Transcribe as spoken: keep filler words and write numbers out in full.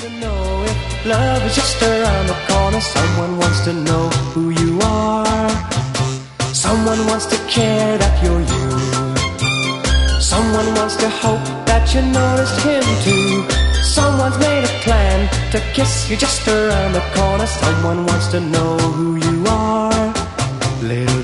to know if love is just around the corner. Someone wants to know who you are. Someone wants to care that you're you. Someone wants to hope that you noticed him too. Someone's made a plan to kiss you just around the corner. Someone wants to know who you are. Little